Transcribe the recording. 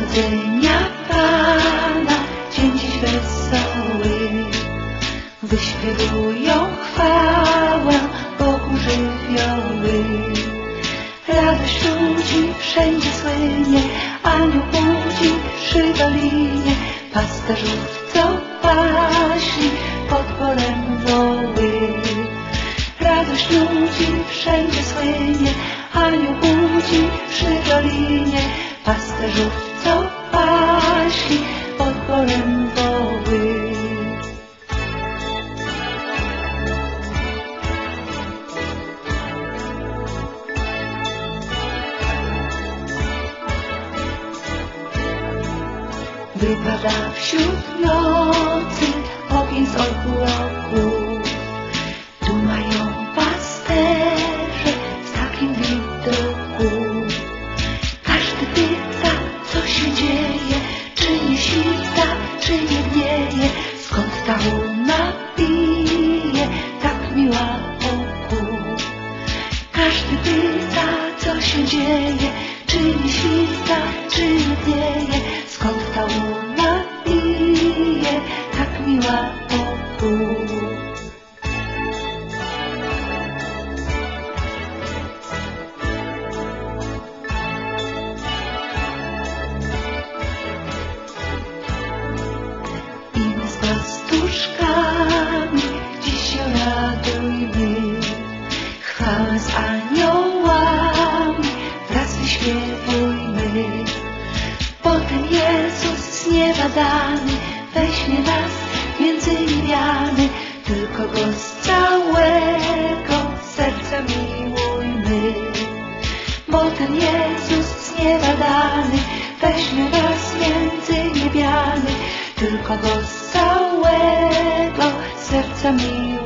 Narodzenia Pana, dzień dziś wesoły. Wyśpiewują chwałę Bogu żywioły. Radość ludzi wszędzie słynie, anioł budzi przy dolinie. Pasterzów, co paśli pod polem woły. Radość ludzi wszędzie słynie, anioł budzi przy dolinie. Pasterzów, co paśli pod polem woły. Wypada wśród nocy ogień z orku. Tu mają pasterze w takim widoku. Każdy pyta, co się dzieje, czy nie świta, czy nie dnieje. Skąd ta łuna bije, tak miła oku. Każdy pyta, co się dzieje, czy nie świta, czy nie dnieje. Skąd ta łuna bije, tak miła oku. I my z pastuszkami dziś się radujmy. Chwałę z aniołami wraz wyśpiewujmy. Potem Jezus z nieba dany weźmie nas między niebiany. Tylko Go z całego serca miłujmy. Potem Jezus z nieba dany weźmie nas między niebiany. Tylko Go z całego serca miłujmy.